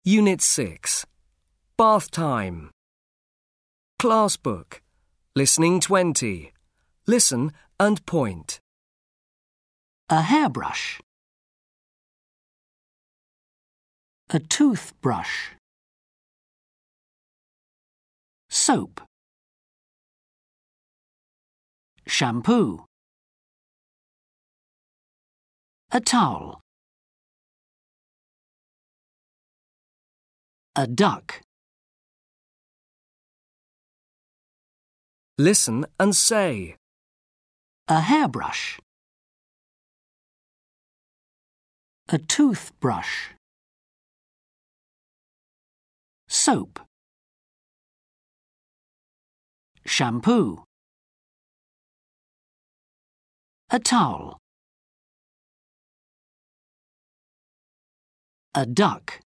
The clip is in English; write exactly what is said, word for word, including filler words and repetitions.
Unit six. Bath time. Class book. Listening twenty. Listen and point. A hairbrush. A toothbrush. Soap. Shampoo. A towel. A duck. Listen and say. A hairbrush. A toothbrush. Soap. Shampoo. A towel. A duck.